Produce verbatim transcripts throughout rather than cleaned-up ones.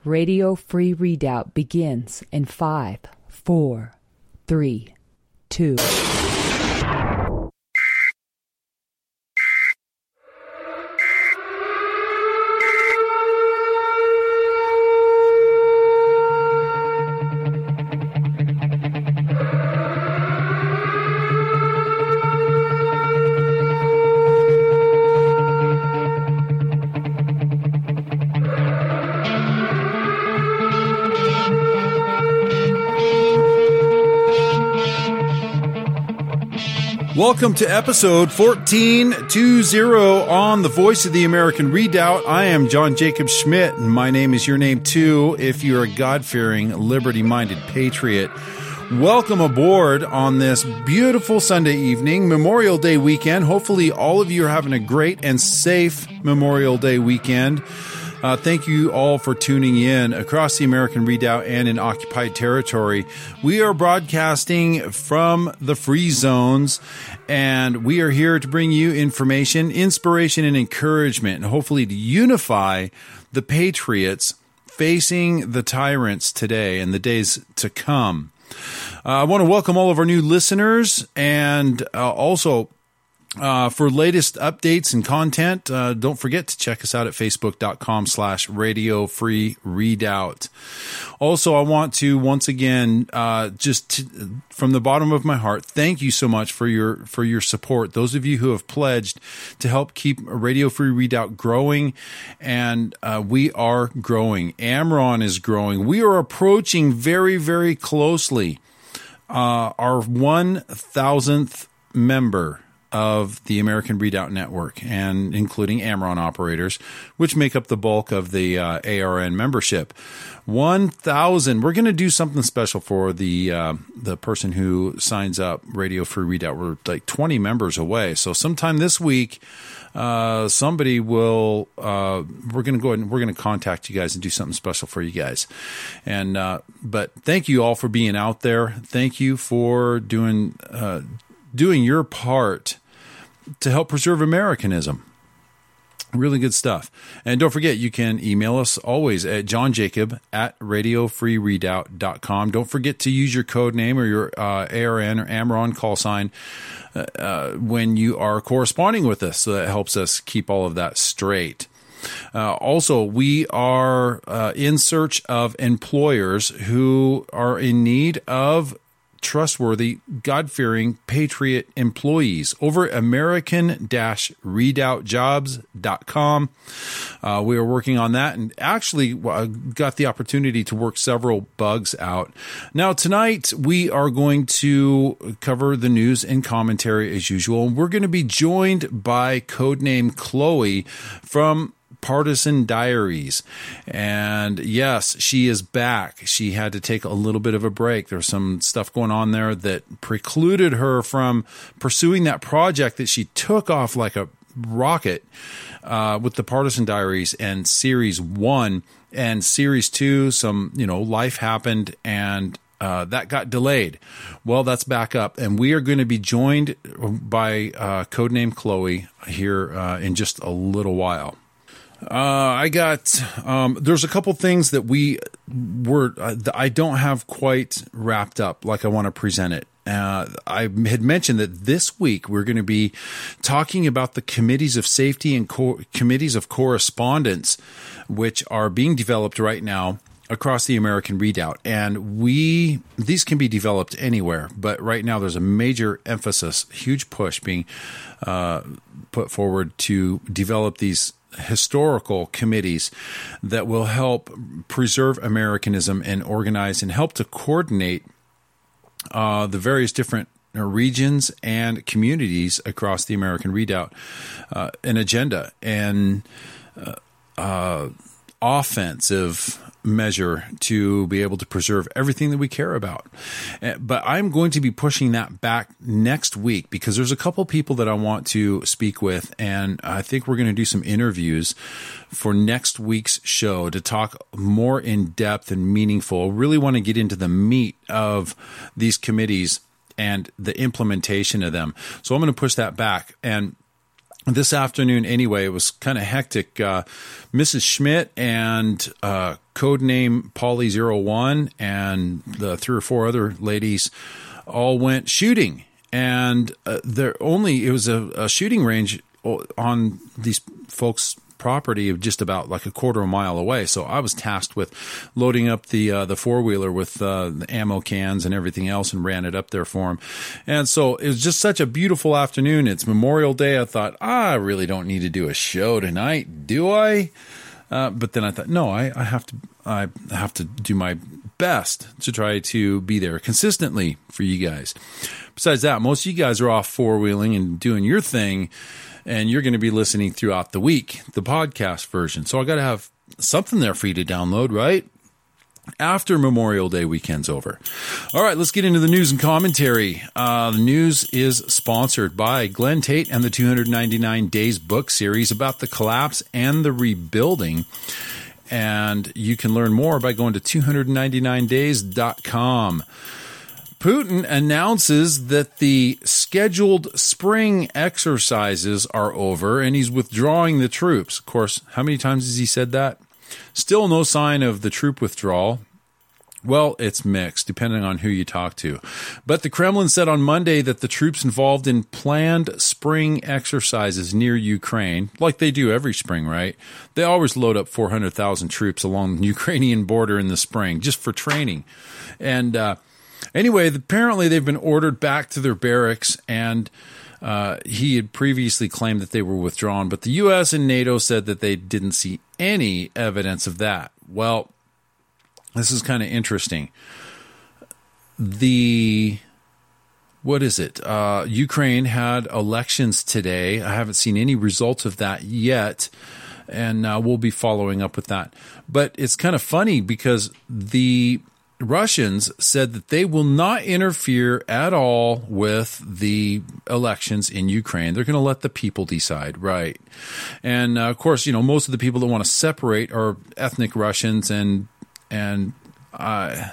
Radio Free Redoubt begins in five, four, three, two. Welcome to episode fourteen twenty on the Voice of the American Redoubt. I am John Jacob Schmidt, and my name is your name too if you're a God-fearing, liberty-minded patriot. Welcome aboard on this beautiful Sunday evening, Memorial Day weekend. Hopefully all of you are having a great and safe Memorial Day weekend. Uh, thank you all for tuning in across the American Redoubt and in occupied territory. We are broadcasting from the free zones, and we are here to bring you information, inspiration, and encouragement, and hopefully to unify the patriots facing the tyrants today and the days to come. Uh, I want to welcome all of our new listeners, and uh, also Uh, for latest updates and content, uh, don't forget to check us out at facebook.com slash radio free redoubt. Also, I want to once again, uh, just t- from the bottom of my heart, thank you so much for your, for your support. Those of you who have pledged to help keep Radio Free Redoubt growing, and, uh, we are growing. Amron is growing. We are approaching very, very closely, uh, our one thousandth member of the American Redoubt Network, and including Amron operators, which make up the bulk of the uh, A R N membership. one thousand. We're going to do something special for the uh, the person who signs up Radio Free Redoubt. We're like twenty members away. So sometime this week, uh, somebody will, uh, we're going to go ahead and we're going to contact you guys and do something special for you guys. And, uh, but thank you all for being out there. Thank you for doing, uh, doing your part to help preserve Americanism. Really good stuff. And don't forget, you can email us always at johnjacob at radio free redoubt dot com. Don't forget to use your code name or your uh, A R N or Amron call sign uh, uh, when you are corresponding with us. So that helps us keep all of that straight. Uh, also, we are uh, in search of employers who are in need of trustworthy, God-fearing, patriot employees over at american dash redoubt jobs dot com. Uh, we are working on that, and actually uh, got the opportunity to work several bugs out. Now, tonight, we are going to cover the news and commentary as usual. We're going to be joined by codename Chloe from Partisan Diaries. And yes, she is back. She had to take a little bit of a break. There's some stuff going on there that precluded her from pursuing that project that she took off like a rocket uh, with the Partisan Diaries and Series one and Series two. Some, you know, life happened, and Uh, that got delayed. Well, that's back up, and we are going to be joined by uh, codename Chloe here uh, in just a little while. Uh, I got, um, there's a couple things that we were, uh, I don't have quite wrapped up like I want to present it. Uh, I had mentioned that this week we're going to be talking about the committees of safety and co- committees of correspondence, which are being developed right now across the American Redoubt. And we, these can be developed anywhere, but right now there's a major emphasis, huge push being, uh, put forward to develop these historical committees that will help preserve Americanism and organize and help to coordinate uh, the various different regions and communities across the American Redoubt, uh, an agenda and uh, uh, offensive measure to be able to preserve everything that we care about. But I'm going to be pushing that back next week because there's a couple people that I want to speak with, and I think we're going to do some interviews for next week's show to talk more in depth and meaningful. I really want to get into the meat of these committees and the implementation of them. So I'm going to push that back. And this afternoon, anyway, it was kind of hectic. Uh, Missus Schmidt and uh, codename Polly zero one and the three or four other ladies all went shooting. And uh, there only, it was a, a shooting range on these folks' property of just about like a quarter of a mile away. So I was tasked with loading up the uh, the four-wheeler with uh, the ammo cans and everything else and ran it up there for them. And so it was just such a beautiful afternoon. It's Memorial Day. I thought, ah, I really don't need to do a show tonight, do I? Uh, but then I thought, no, I, I have to I have to do my best to try to be there consistently for you guys. Besides that, most of you guys are off four-wheeling and doing your thing, and you're going to be listening throughout the week, the podcast version. So I got to have something there for you to download, right? After Memorial Day weekend's over. All right, let's get into the news and commentary. Uh, the news is sponsored by Glenn Tate and the two hundred ninety-nine Days book series about the collapse and the rebuilding. And you can learn more by going to two ninety-nine days dot com. Putin announces that the scheduled spring exercises are over and he's withdrawing the troops. Of course, how many times has he said that? Still no sign of the troop withdrawal. Well, it's mixed, depending on who you talk to. But the Kremlin said on Monday that the troops involved in planned spring exercises near Ukraine, like they do every spring, right? They always load up four hundred thousand troops along the Ukrainian border in the spring, just for training. And, uh, Anyway, apparently they've been ordered back to their barracks, and uh, he had previously claimed that they were withdrawn, but the U S and NATO said that they didn't see any evidence of that. Well, this is kind of interesting. The, what is it? Uh, Ukraine had elections today. I haven't seen any results of that yet, and uh, we'll be following up with that. But it's kind of funny because the Russians said that they will not interfere at all with the elections in Ukraine. They're going to let the people decide, right? And uh, of course, you know, most of the people that want to separate are ethnic Russians, and and uh,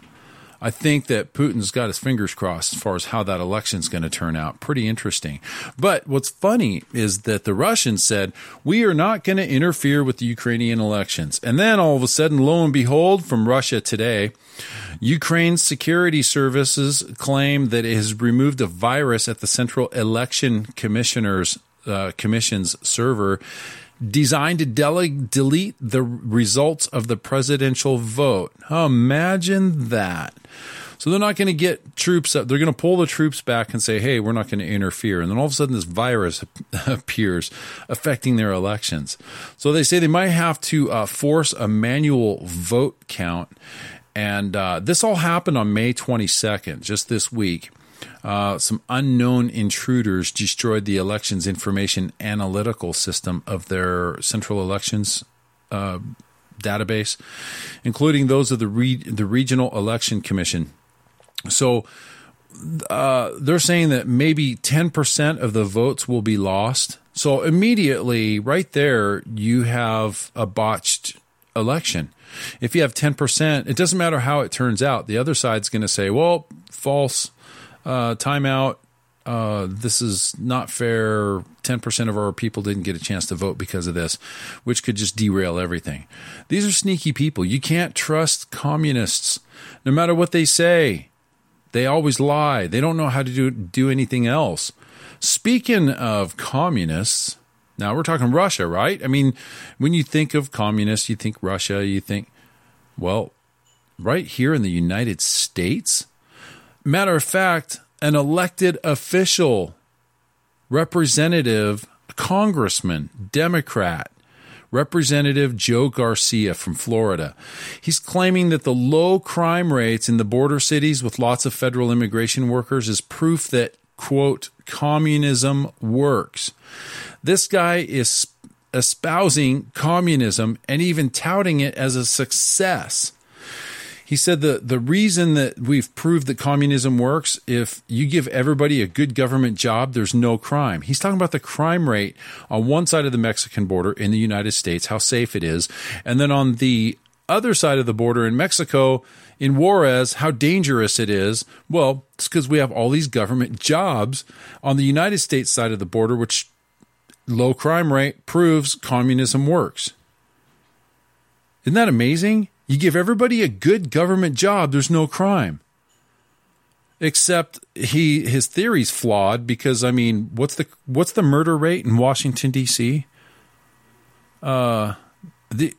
I think that Putin's got his fingers crossed as far as how that election's going to turn out. Pretty interesting. But what's funny is that the Russians said, we are not going to interfere with the Ukrainian elections. And then all of a sudden, lo and behold, from Russia today, Ukraine's security services claim that it has removed a virus at the Central Election Commissioner's uh, Commission's server designed to dele- delete the results of the presidential vote. Oh, imagine that. So they're not going to get troops up. They're going to pull the troops back and say, hey, we're not going to interfere. And then all of a sudden this virus appears affecting their elections. So they say they might have to uh, force a manual vote count. And uh, this all happened on May twenty-second, just this week. Uh, some unknown intruders destroyed the elections information analytical system of their central elections uh, database, including those of the re- the Regional Election Commission. So uh, they're saying that maybe ten percent of the votes will be lost. So immediately, right there, you have a botched election. If you have ten percent, it doesn't matter how it turns out. The other side's going to say, well, false. Uh, timeout, uh, this is not fair. ten percent of our people didn't get a chance to vote because of this, which could just derail everything. These are sneaky people. You can't trust communists. No matter what they say, they always lie. They don't know how to do, do anything else. Speaking of communists, now we're talking Russia, right? I mean, when you think of communists, you think Russia, you think, well, right here in the United States. Matter of fact, an elected official, representative, congressman, Democrat, Representative Joe Garcia from Florida. He's claiming that the low crime rates in the border cities with lots of federal immigration workers is proof that, quote, communism works. This guy is espousing communism and even touting it as a success. He said the, the reason that we've proved that communism works, if you give everybody a good government job, there's no crime. He's talking about the crime rate on one side of the Mexican border in the United States, how safe it is. And then on the other side of the border in Mexico, in Juarez, how dangerous it is. Well, it's because we have all these government jobs on the United States side of the border, which low crime rate proves communism works. Isn't that amazing? You give everybody a good government job, there's no crime. Except he his theory's flawed because, I mean, what's the what's the murder rate in Washington, D C? Uh, the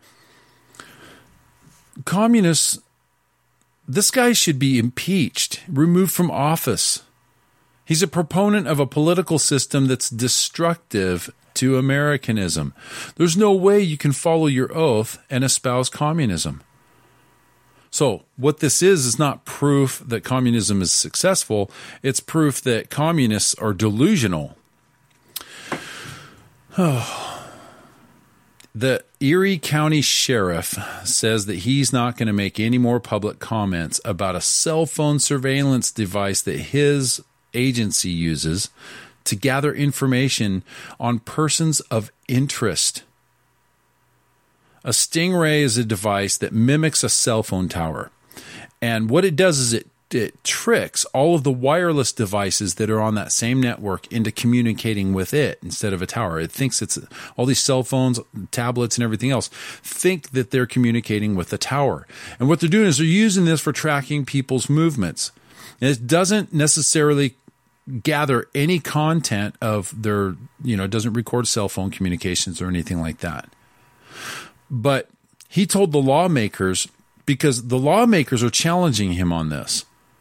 communists, this guy should be impeached, removed from office. He's a proponent of a political system that's destructive to Americanism. There's no way you can follow your oath and espouse communism. So what this is is not proof that communism is successful. It's proof that communists are delusional. Oh. The Erie County Sheriff says that he's not going to make any more public comments about a cell phone surveillance device that his agency uses to gather information on persons of interest. A Stingray is a device that mimics a cell phone tower. And what it does is it, it tricks all of the wireless devices that are on that same network into communicating with it instead of a tower. It thinks it's all these cell phones, tablets, and everything else think that they're communicating with the tower. And what they're doing is they're using this for tracking people's movements. And it doesn't necessarily gather any content of their, you know, it doesn't record cell phone communications or anything like that. But he told the lawmakers, because the lawmakers are challenging him on this.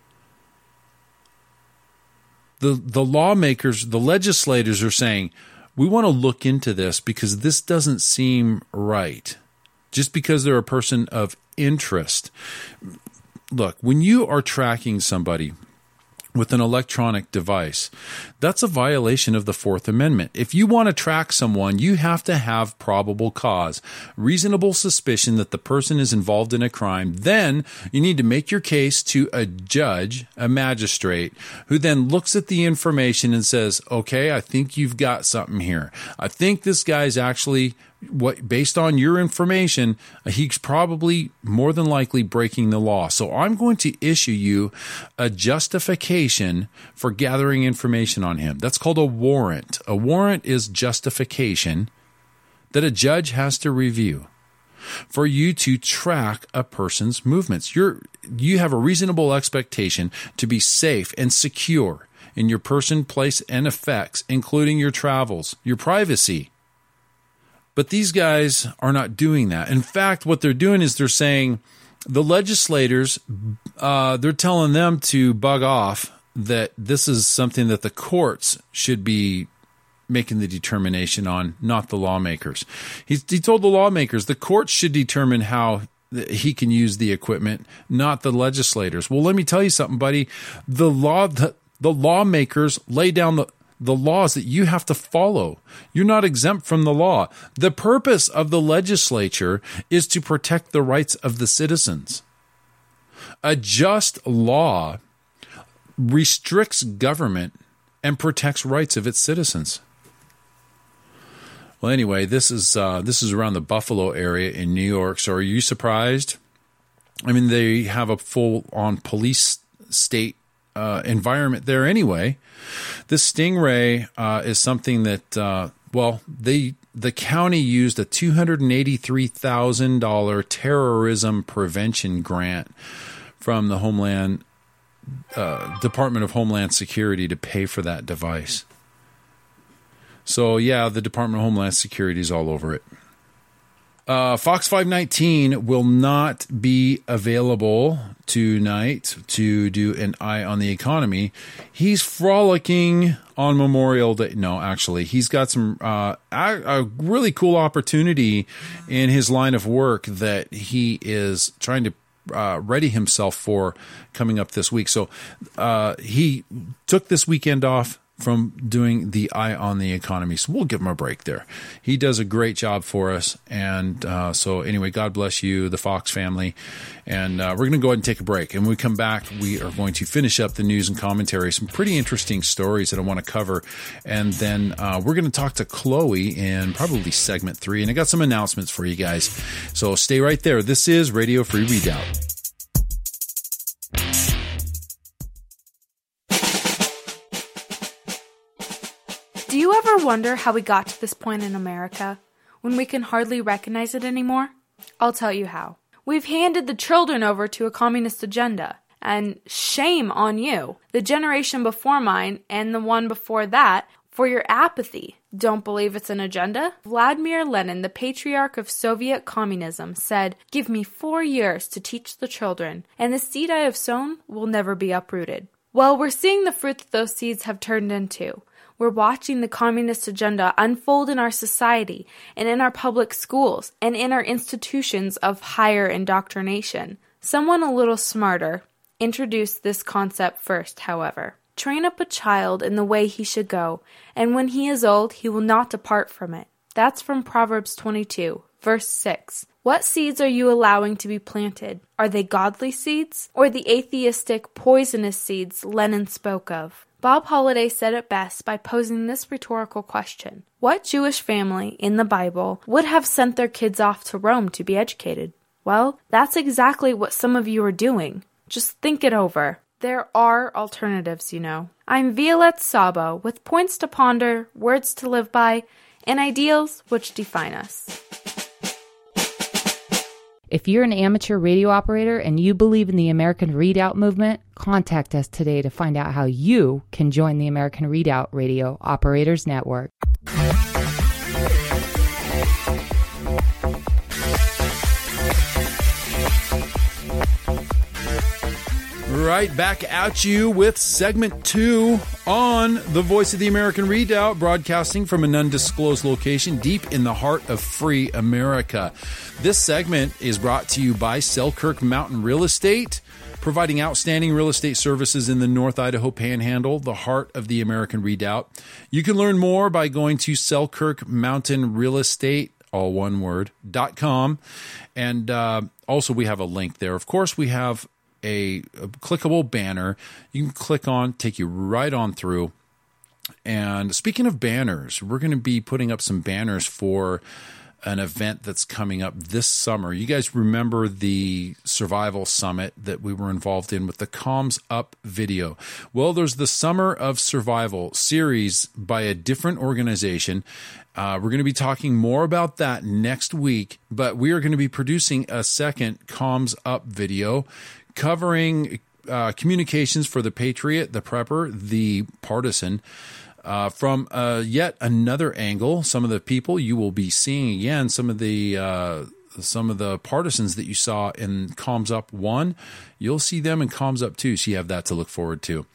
The the lawmakers, the legislators are saying, we want to look into this because this doesn't seem right. Just because they're a person of interest. Look, when you are tracking somebody with an electronic device, that's a violation of the Fourth Amendment. If you want to track someone, you have to have probable cause, reasonable suspicion that the person is involved in a crime. Then you need to make your case to a judge, a magistrate, who then looks at the information and says, okay, I think you've got something here. I think this guy's actually, what, based on your information, he's probably more than likely breaking the law. So I'm going to issue you a justification for gathering information on him. That's called a warrant. A warrant is justification that a judge has to review for you to track a person's movements. You're, you have a reasonable expectation to be safe and secure in your person, place, and effects, including your travels, your privacy. But these guys are not doing that. In fact, what they're doing is they're saying the legislators, uh, they're telling them to bug off, that this is something that the courts should be making the determination on, not the lawmakers. He, he told the lawmakers the courts should determine how he can use the equipment, not the legislators. Well, let me tell you something, buddy. The law, the, the lawmakers lay down the the laws that you have to follow. You're not exempt from the law. The purpose of the legislature is to protect the rights of the citizens. A just law restricts government and protects rights of its citizens. Well, anyway, this is uh, this is around the Buffalo area in New York. So are you surprised? I mean, they have a full-on police state uh, environment there anyway. This Stingray uh, is something that, uh, well, they the county used a two hundred eighty-three thousand dollars terrorism prevention grant from the Homeland uh, Department of Homeland Security to pay for that device. So, yeah, the Department of Homeland Security is all over it. Uh, Fox five nineteen will not be available tonight to do an Eye on the Economy. He's frolicking on Memorial Day. No, actually, he's got some uh, a, a really cool opportunity in his line of work that he is trying to uh, ready himself for coming up this week. So uh, he took this weekend off from doing the Eye on the Economy. So we'll give him a break there. He does a great job for us. And uh, so anyway, God bless you, the Fox family. And uh, we're going to go ahead and take a break. And when we come back, we are going to finish up the news and commentary. Some pretty interesting stories that I want to cover. And then uh, we're going to talk to Chloe in probably segment three. And I got some announcements for you guys. So stay right there. This is Radio Free Redoubt. Do you ever wonder how we got to this point in America, when we can hardly recognize it anymore? I'll tell you how. We've handed the children over to a communist agenda. And shame on you, the generation before mine and the one before that, for your apathy. Don't believe it's an agenda? Vladimir Lenin, the patriarch of Soviet communism, said, "Give me four years to teach the children, and the seed I have sown will never be uprooted." Well, we're seeing the fruit that those seeds have turned into. We're watching the communist agenda unfold in our society and in our public schools and in our institutions of higher indoctrination. Someone a little smarter introduced this concept first, however. Train up a child in the way he should go, and when he is old, he will not depart from it. That's from Proverbs twenty-two, verse six. What seeds are you allowing to be planted? Are they godly seeds, or the atheistic, poisonous seeds Lenin spoke of? Bob Holliday said it best by posing this rhetorical question. What Jewish family in the Bible would have sent their kids off to Rome to be educated? Well, that's exactly what some of you are doing. Just think it over. There are alternatives, you know. I'm Violette Sabo, with points to ponder, words to live by, and ideals which define us. If you're an amateur radio operator and you believe in the American Readout movement, contact us today to find out how you can join the American Readout Radio Operators Network. Right back at you with segment two on the Voice of the American Redoubt, broadcasting from an undisclosed location deep in the heart of free America. This segment is brought to you by Selkirk Mountain Real Estate, providing outstanding real estate services in the North Idaho Panhandle, the heart of the American Redoubt. You can learn more by going to Selkirk Mountain Real Estate, all one word, dot com. And uh, also we have a link there. Of course, we have A, a clickable banner you can click on, take you right on through. And speaking of banners, we're going to be putting up some banners for an event that's coming up this summer. You guys remember the Survival Summit that we were involved in with the Comms Up video? Well, there's the Summer of Survival series by a different organization. Uh, we're going to be talking more about that next week, but we are going to be producing a second Comms Up video covering uh, communications for the Patriot, the Prepper, the Partisan, uh, from uh, yet another angle. Some of the people you will be seeing again, some of the uh, some of the partisans that you saw in Comms Up one, you'll see them in Comms Up two, so you have that to look forward to.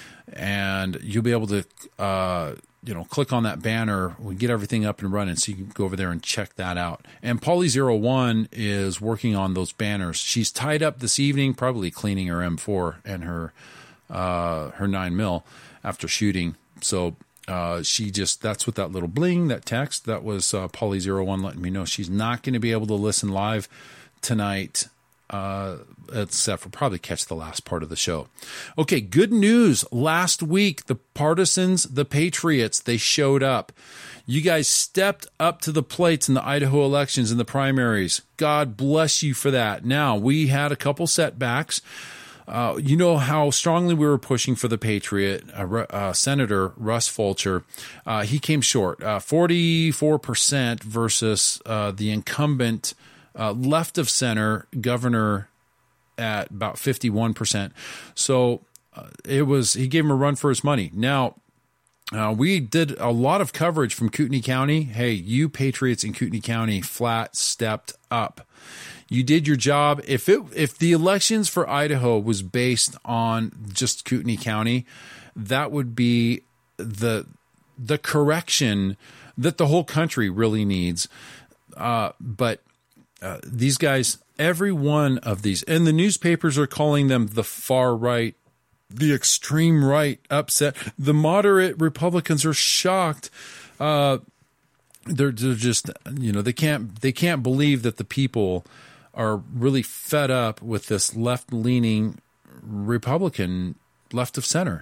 And you'll be able to uh, you know, click on that banner. We get everything up and running, so you can go over there and check that out. And Polly zero one is working on those banners. She's tied up this evening, probably cleaning her M four and her uh, her nine mil after shooting. So uh, she just, that's what that little bling, that text, that was uh, Polly zero one letting me know she's not going to be able to listen live tonight. Uh, except for probably catch the last part of the show. Okay, good news. Last week, the partisans, the Patriots, they showed up. You guys stepped up to the plates in the Idaho elections and the primaries. God bless you for that. Now, we had a couple setbacks. Uh, you know how strongly we were pushing for the Patriot, uh, uh, Senator Russ Fulcher. Uh, he came short, uh, forty-four percent versus uh, the incumbent Uh, left of center governor at about fifty-one percent. So uh, it was, he gave him a run for his money. Now, uh, we did a lot of coverage from Kootenai County. Hey, you Patriots in Kootenai County flat stepped up. You did your job. If it, if the elections for Idaho was based on just Kootenai County, that would be the, the correction that the whole country really needs. Uh, but Uh, these guys, every one of these, and the newspapers are calling them the far right, the extreme right, upset. The moderate Republicans are shocked. Uh, they're, they're just, you know, they can't, they can't believe that the people are really fed up with this left-leaning Republican left of center.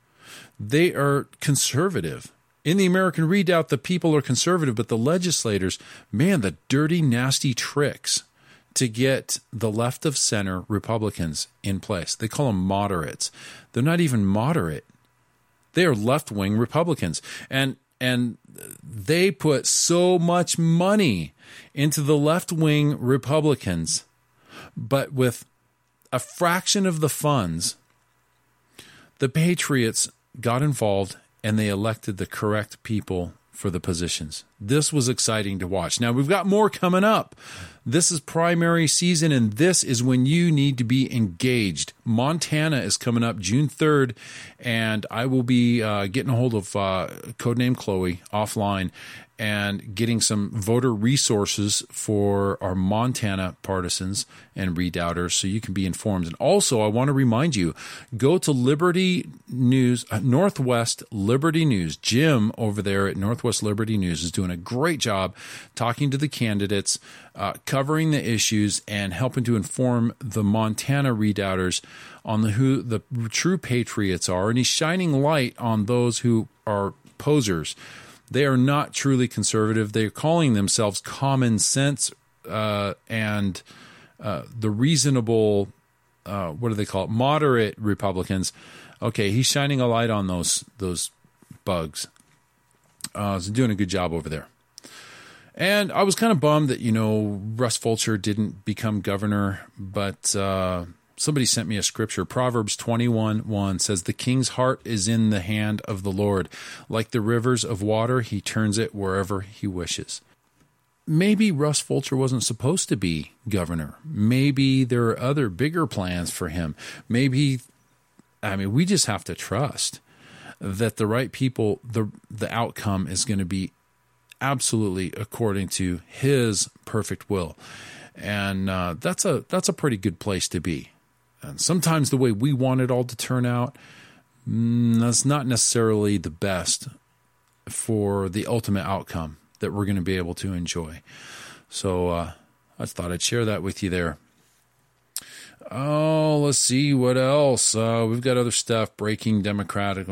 They are conservative. In the American Redoubt, the people are conservative, but the legislators, man, the dirty, nasty tricks to get the left of center Republicans in place. They call them moderates. They're not even moderate. They are left-wing Republicans. And And they put so much money into the left-wing Republicans, but with a fraction of the funds, the Patriots got involved and they elected the correct people for the positions. This was exciting to watch. Now, we've got more coming up. This is primary season, and this is when you need to be engaged. Montana is coming up June third, and I will be uh, getting a hold of uh, Codename Chloe offline and getting some voter resources for our Montana partisans and redoubters so you can be informed. And also, I want to remind you, go to Liberty News, uh, Northwest Liberty News. Jim over there at Northwest Liberty News is doing a great job talking to the candidates, uh, covering the issues, and helping to inform the Montana redoubters on the, who the true patriots are. And he's shining light on those who are posers. They are not truly conservative. They're calling themselves common sense uh, and uh, the reasonable, uh, what do they call it, moderate Republicans. Okay, he's shining a light on those those bugs. Uh, he's doing a good job over there. And I was kind of bummed that, you know, Russ Fulcher didn't become governor, but uh, somebody sent me a scripture. Proverbs twenty-one one says, "The king's heart is in the hand of the Lord. Like the rivers of water, he turns it wherever he wishes." Maybe Russ Fulcher wasn't supposed to be governor. Maybe there are other bigger plans for him. Maybe, I mean, we just have to trust that the right people, the the outcome is going to be absolutely according to his perfect will. And uh, that's a that's a pretty good place to be. And sometimes the way we want it all to turn out, mm, that's not necessarily the best for the ultimate outcome that we're going to be able to enjoy. So uh, I thought I'd share that with you there. Oh, let's see what else. Uh, we've got other stuff. Breaking Democratic.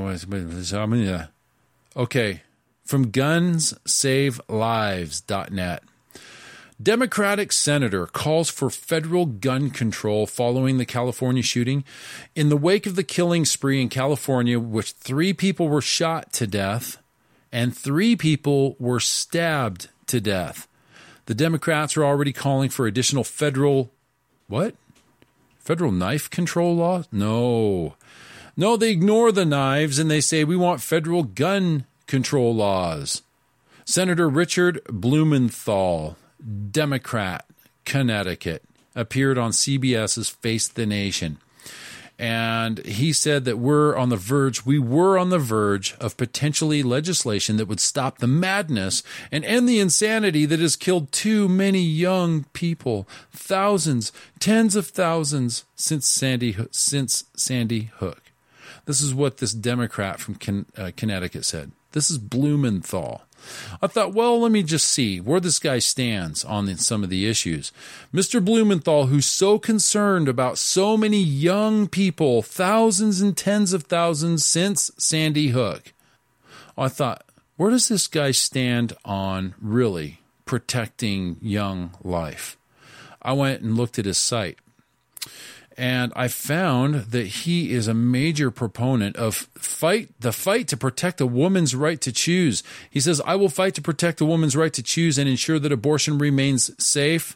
Okay, from guns save lives dot net. Democratic senator calls for federal gun control following the California shooting. In the wake of the killing spree in California, which three people were shot to death and three people were stabbed to death, the Democrats are already calling for additional federal, what? Federal knife control laws? No. No, they ignore the knives and they say we want federal gun control laws. Senator Richard Blumenthal, Democrat, Connecticut, appeared on C B S's Face the Nation. And he said that we're on the verge, we were on the verge of potentially legislation that would stop the madness and end the insanity that has killed too many young people, thousands, tens of thousands since Sandy, since Sandy Hook. This is what this Democrat from Con- uh, Connecticut said. This is Blumenthal. I thought, well, let me just see where this guy stands on the, some of the issues. Mister Blumenthal, who's so concerned about so many young people, thousands and tens of thousands since Sandy Hook. I thought, where does this guy stand on really protecting young life? I went and looked at his site. And I found that he is a major proponent of fight the fight to protect a woman's right to choose. He says, I will fight to protect a woman's right to choose and ensure that abortion remains safe.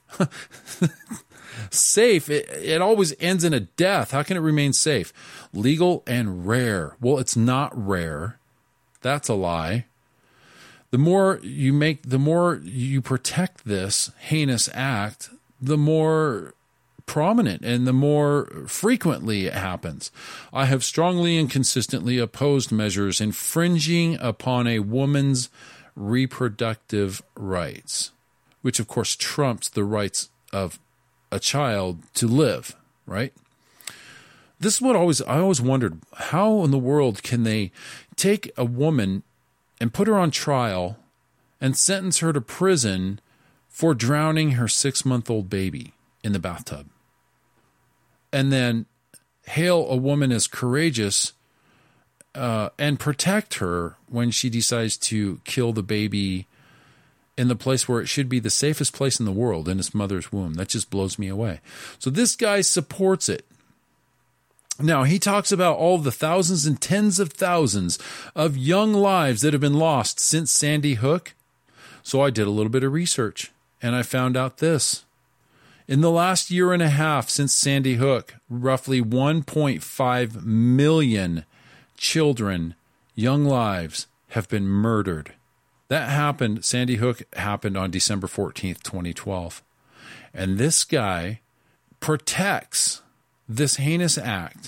Safe, it, it always ends in a death. How can it remain safe? Legal and rare. Well, it's not rare. That's a lie. The more you make, the more you protect this heinous act, the more prominent and the more frequently it happens. I have strongly and consistently opposed measures infringing upon a woman's reproductive rights, which of course trumps the rights of a child to live, right? This is what always I always wondered, how in the world can they take a woman and put her on trial and sentence her to prison for drowning her six-month-old baby in the bathtub? And then hail a woman as courageous uh, and protect her when she decides to kill the baby in the place where it should be the safest place in the world, in its mother's womb. That just blows me away. So this guy supports it. Now, he talks about all the thousands and tens of thousands of young lives that have been lost since Sandy Hook. So I did a little bit of research, and I found out this. In the last year and a half since Sandy Hook, roughly one point five million children, young lives, have been murdered. That happened, Sandy Hook happened on December fourteenth, twenty twelve. And this guy protects this heinous act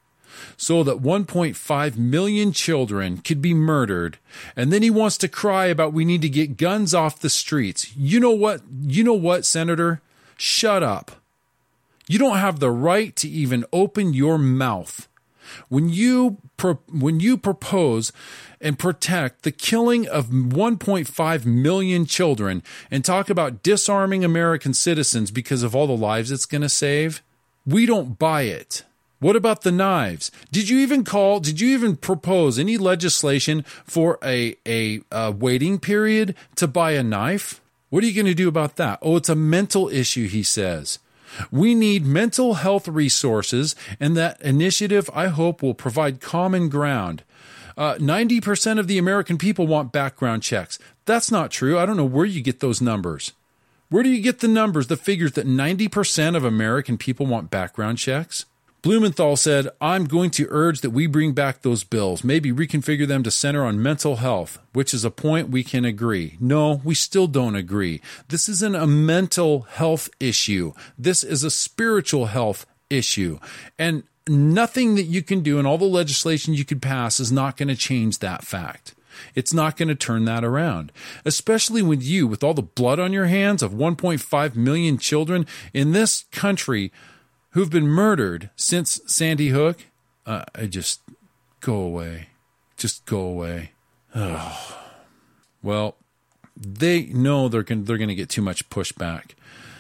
so that one point five million children could be murdered. And then he wants to cry about we need to get guns off the streets. You know what? You know what, Senator? Shut up. You don't have the right to even open your mouth. When you pro- when you propose and protect the killing of one point five million children and talk about disarming American citizens because of all the lives it's going to save, we don't buy it. What about the knives? Did you even call, did you even propose any legislation for a, a, a waiting period to buy a knife? What are you going to do about that? Oh, it's a mental issue, he says. We need mental health resources, and that initiative, I hope, will provide common ground. Uh, ninety percent of the American people want background checks. That's not true. I don't know where you get those numbers. Where do you get the numbers, the figures that ninety percent of American people want background checks? Blumenthal said, I'm going to urge that we bring back those bills, maybe reconfigure them to center on mental health, which is a point we can agree. No, we still don't agree. This isn't a mental health issue. This is a spiritual health issue. And nothing that you can do and all the legislation you could pass is not going to change that fact. It's not going to turn that around, especially with you, with all the blood on your hands of one point five million children in this country who've been murdered since Sandy Hook. Uh, I just go away. Just go away. Oh. Well, they know they're going they're going to get too much pushback.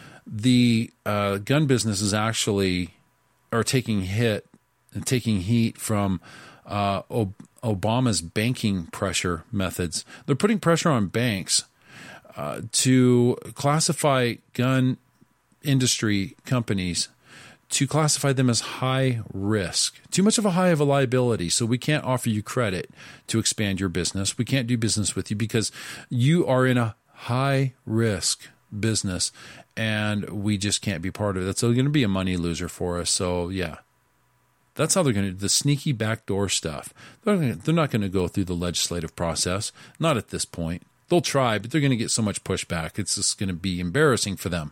The uh, gun businesses actually are taking hit and taking heat from uh, Ob- Obama's banking pressure methods. They're putting pressure on banks uh, to classify gun industry companies, to classify them as high risk, too much of a high of a liability. So we can't offer you credit to expand your business. We can't do business with you because you are in a high risk business and we just can't be part of it. That's going to be a money loser for us. So yeah, that's how they're going to do the sneaky backdoor stuff. They're, gonna, they're not going to go through the legislative process. Not at this point. They'll try, but they're going to get so much pushback. It's just going to be embarrassing for them.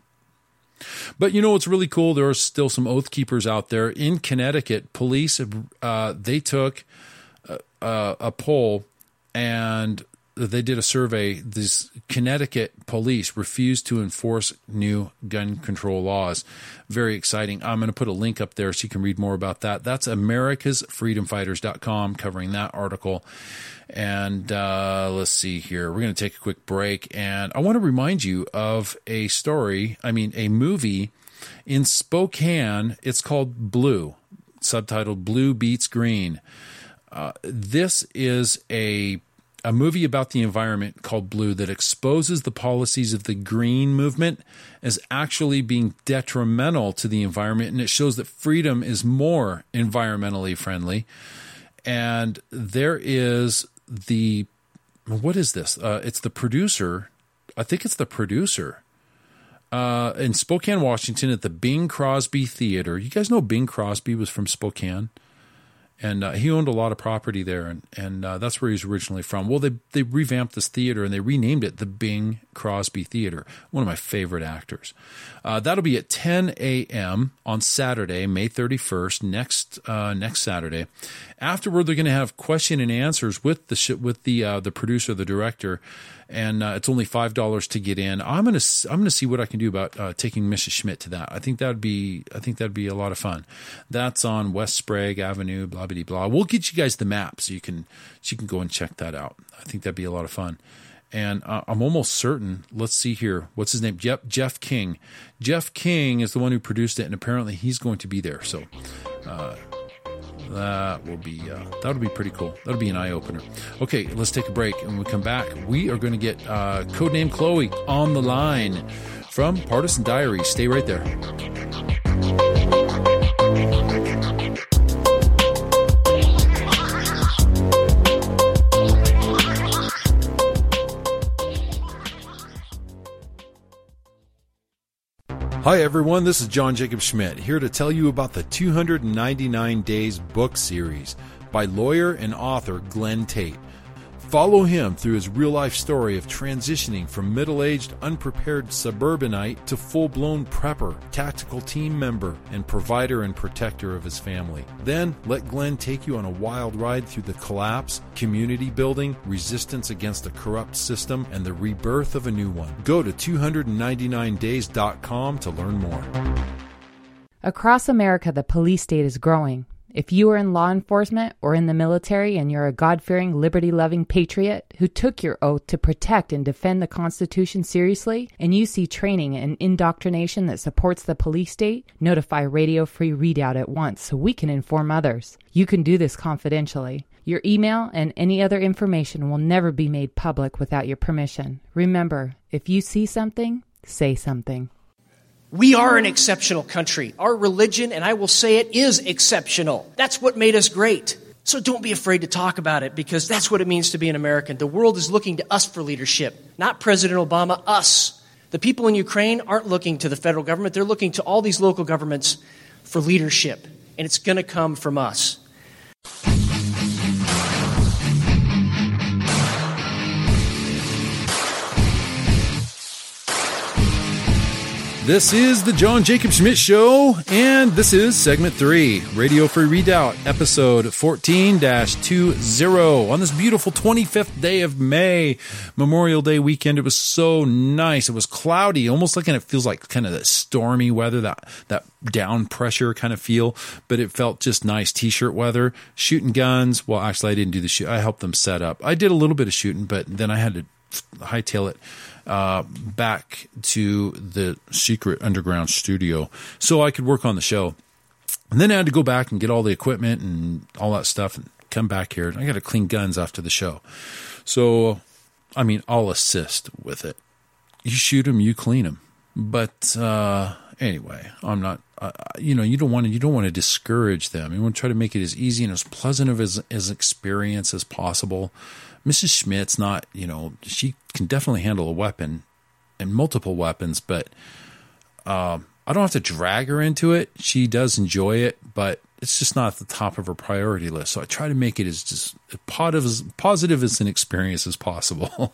But you know what's really cool? There are still some Oath Keepers out there. In Connecticut, police, uh, they took a, a, a poll and they did a survey. This Connecticut police refused to enforce new gun control laws. Very exciting. I'm going to put a link up there so you can read more about that. That's americas freedom fighters dot com covering that article. And uh, let's see here. We're going to take a quick break. And I want to remind you of a story, I mean, a movie in Spokane. It's called Blue, subtitled Blue Beats Green. Uh, this is a a movie about the environment called Blue that exposes the policies of the green movement as actually being detrimental to the environment. And it shows that freedom is more environmentally friendly. And there is the, what is this? Uh, it's the producer. I think it's the producer uh, in Spokane, Washington at the Bing Crosby Theater. You guys know Bing Crosby was from Spokane. And uh, he owned a lot of property there, and, and uh, that's where he was originally from. Well, they they revamped this theater, and they renamed it the Bing Crosby Theater, one of my favorite actors. Uh, that'll be at ten a.m. on Saturday, May thirty-first, next uh, next Saturday. Afterward, they're going to have question and answers with the sh- with the uh, the producer, the director, and uh, it's only five dollars to get in. I'm gonna I'm gonna see what I can do about uh, taking Missus Schmidt to that. I think that'd be I think that'd be a lot of fun. That's on West Sprague Avenue, blah blah blah. We'll get you guys the map so you can so you can go and check that out. I think that'd be a lot of fun. And uh, I'm almost certain. Let's see here. What's his name? Jeff Jeff King. Jeff King is the one who produced it, and apparently he's going to be there. So. Uh, That will be uh, that'll be pretty cool. That'll be an eye opener. Okay, let's take a break, and when we come back, we are going to get uh, Codename Chloe on the line from Partisan Diaries. Stay right there. Hi everyone, this is John Jacob Schmidt, here to tell you about the two hundred ninety-nine Days book series by lawyer and author Glenn Tate. Follow him through his real-life story of transitioning from middle-aged, unprepared suburbanite to full-blown prepper, tactical team member, and provider and protector of his family. Then, let Glenn take you on a wild ride through the collapse, community building, resistance against a corrupt system, and the rebirth of a new one. Go to two ninety-nine days dot com to learn more. Across America, the police state is growing. If you are in law enforcement or in the military and you're a God-fearing, liberty-loving patriot who took your oath to protect and defend the Constitution seriously, and you see training and indoctrination that supports the police state, notify Radio Free Readout at once so we can inform others. You can do this confidentially. Your email and any other information will never be made public without your permission. Remember, if you see something, say something. We are an exceptional country. Our religion, and I will say it, is exceptional. That's what made us great. So don't be afraid to talk about it, because that's what it means to be an American. The world is looking to us for leadership, not President Obama, us. The people in Ukraine aren't looking to the federal government. They're looking to all these local governments for leadership, and it's going to come from us. This is the John Jacob Schmidt Show, and this is segment three, Radio Free Readout, episode fourteen dash twenty. On this beautiful twenty-fifth day of May, Memorial Day weekend, it was so nice. It was cloudy, almost like, and it feels like kind of that stormy weather, that, that down pressure kind of feel, but it felt just nice t-shirt weather, shooting guns. Well, actually, I didn't do the shoot. I helped them set up. I did a little bit of shooting, but then I had to hightail it uh, back to the secret underground studio so I could work on the show. And then I had to go back and get all the equipment and all that stuff and come back here. I got to clean guns after the show. So, I mean, I'll assist with it. You shoot them, you clean them. But uh, anyway, I'm not, uh, you know, you don't want to, you don't want to discourage them. You want to try to make it as easy and as pleasant of as, as experience as possible. Missus Schmidt's not, you know, she can definitely handle a weapon and multiple weapons, but um, I don't have to drag her into it. She does enjoy it, but it's just not at the top of her priority list. So I try to make it as just positive as, positive as an experience as possible.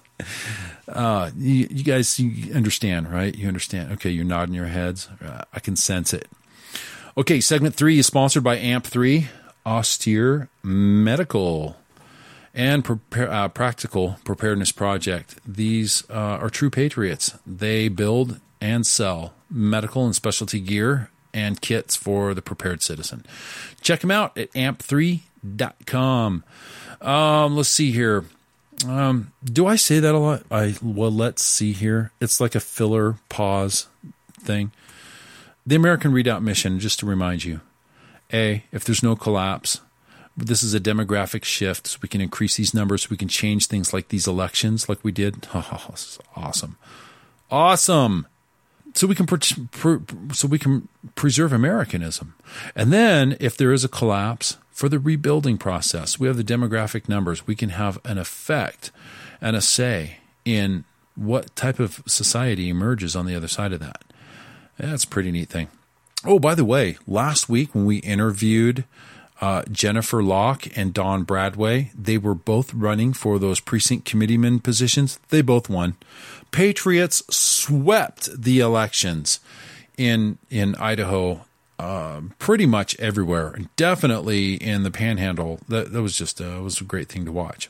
uh, you, you guys you understand, right? You understand. Okay, you're nodding your heads. Uh, I can sense it. Okay, segment three is sponsored by A M P three, Austere Medical, and prepare, uh, Practical Preparedness Project. These uh, are true patriots. They build and sell medical and specialty gear and kits for the prepared citizen. Check them out at amp three dot com. Um, let's see here. Um, do I say that a lot? I well, let's see here. It's like a filler pause thing. The American Readout mission, just to remind you. A, if there's no collapse, this is a demographic shift, so we can increase these numbers, so we can change things like these elections like we did. Oh, this is awesome. Awesome. So we can pre- pre- so we can preserve Americanism. And then if there is a collapse, for the rebuilding process, we have the demographic numbers. We can have an effect and a say in what type of society emerges on the other side of that. That's a pretty neat thing. Oh, by the way, last week when we interviewed Uh, Jennifer Locke and Don Bradway, they were both running for those precinct committeeman positions. They both won. Patriots swept the elections in in Idaho, uh, pretty much everywhere, and definitely in the Panhandle. That, that was just uh, was a great thing to watch.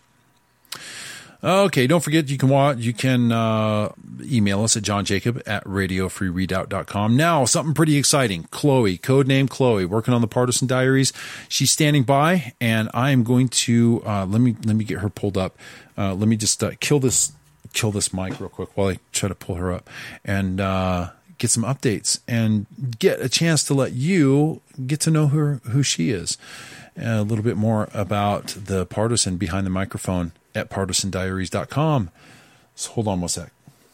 Okay, don't forget you can watch, you can uh, email us at johnjacob at radio free readout dot com. Now, something pretty exciting. Chloe, codename Chloe, working on the Partisan Diaries. She's standing by, and I am going to uh, let me let me get her pulled up. Uh, let me just uh, kill this kill this mic real quick while I try to pull her up and uh, get some updates and get a chance to let you get to know her who she is, a little bit more about the Partisan behind the microphone at partisan diaries dot com. So hold on one sec.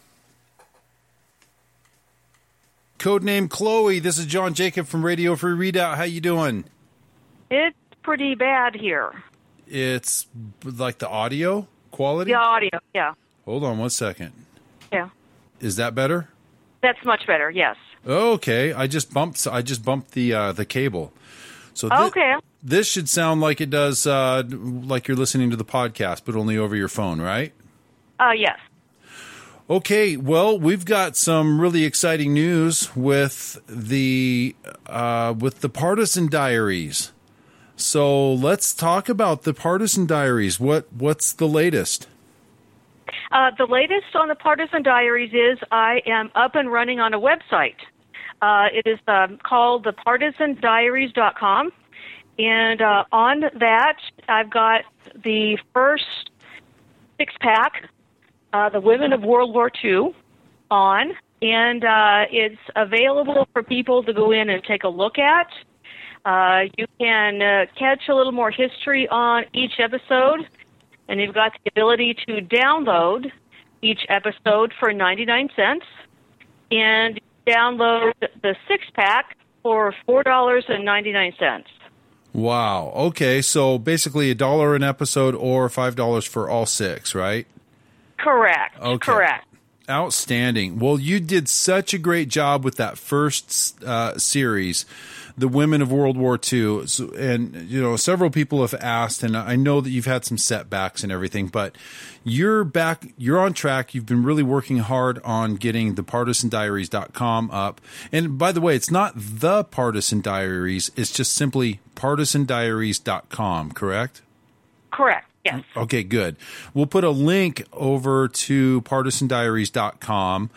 Codename Chloe, this is John Jacob from Radio Free Readout. How you doing? It's pretty bad here. It's like the audio quality? The audio, yeah. Hold on one second. Yeah. Is that better? That's much better, yes. Okay, I just bumped. I just bumped the uh, the cable. So thi- Okay. this should sound like it does, uh, like you're listening to the podcast, but only over your phone, right? Uh, yes. Okay, well, we've got some really exciting news with the uh, with the Partisan Diaries. So let's talk about the Partisan Diaries. What what's the latest? Uh, the latest on the Partisan Diaries is I am up and running on a website. Uh, it is um, called the partisan diaries dot com, and uh, on that I've got the first six pack. Uh, the Women of World War Two on, and uh, it's available for people to go in and take a look at. Uh, you can uh, catch a little more history on each episode, and you've got the ability to download each episode for ninety-nine cents, and download the six-pack for four dollars and ninety-nine cents. Wow. Okay, so basically a dollar an episode or five dollars for all six, right? Correct. Okay. Correct. Outstanding. Well, you did such a great job with that first uh, series, The Women of World War Two. So, and, you know, several people have asked, and I know that you've had some setbacks and everything, but you're back, you're on track. You've been really working hard on getting the partisan diaries dot com up. And by the way, it's not The Partisan Diaries, it's just simply partisan diaries dot com, correct? Correct. Yes. Okay, good. We'll put a link over to partisan diaries dot com,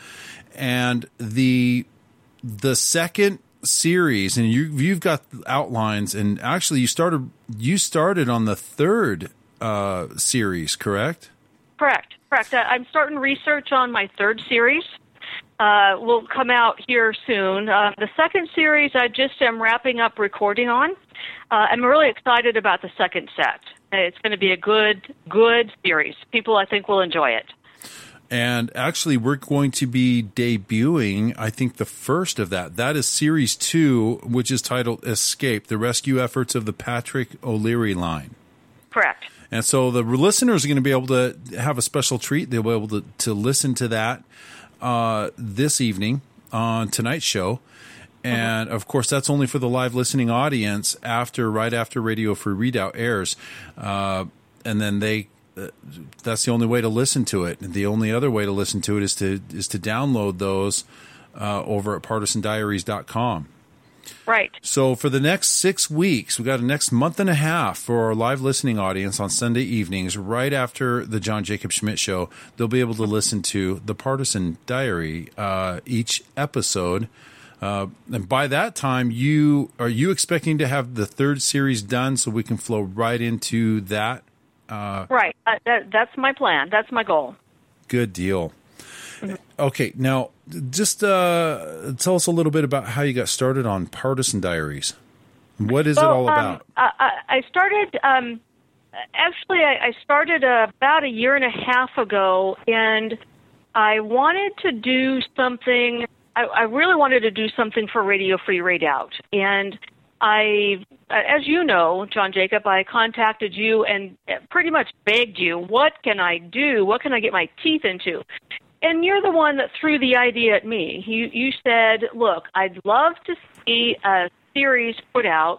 and the the second series, and you you've got outlines, and actually you started you started on the third uh, series, correct? Correct. Correct. Uh, I'm starting research on my third series. Uh, will come out here soon. Uh, the second series I just am wrapping up recording on. Uh, I'm really excited about the second set. It's going to be a good, good series. People, I think, will enjoy it. And actually, we're going to be debuting, I think, the first of that. That is Series two, which is titled Escape, the Rescue Efforts of the Patrick O'Leary Line. Correct. And so the listeners are going to be able to have a special treat. They'll be able to, to listen to that uh, this evening on tonight's show. And, of course, that's only for the live listening audience after, right after Radio Free Readout airs. Uh, and then they, uh, that's the only way to listen to it. And the only other way to listen to it is to, is to download those uh, over at partisan diaries dot com. Right. So for the next six weeks, we got a next month and a half for our live listening audience on Sunday evenings, right after the John Jacob Schmidt Show. They'll be able to listen to the Partisan Diary uh, each episode. Uh, and by that time, you are you expecting to have the third series done so we can flow right into that? Uh, right. Uh, that, that's my plan. That's my goal. Good deal. Mm-hmm. Okay, now just uh, tell us a little bit about how you got started on Partisan Diaries. What is well, it all um, about? I, I started. Um, actually, I, I started uh, about a year and a half ago, and I wanted to do something. I, I really wanted to do something for Radio Free Readout. And I, as you know, John Jacob, I contacted you and pretty much begged you, what can I do? What can I get my teeth into? And you're the one that threw the idea at me. You, you said, look, I'd love to see a series put out